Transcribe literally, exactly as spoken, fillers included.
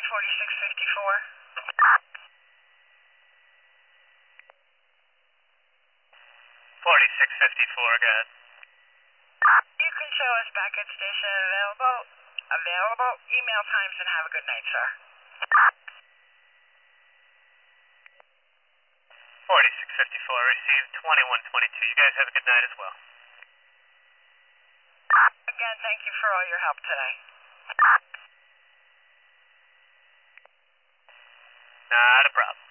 forty-six fifty-four. forty-six fifty-four, go ahead. You can show us back at station available. Available. Email times and have a good night, sir. forty-six fifty-four, received twenty-one twenty-two. You guys have a good night as well. Again, thank you for all your help today. Not a problem.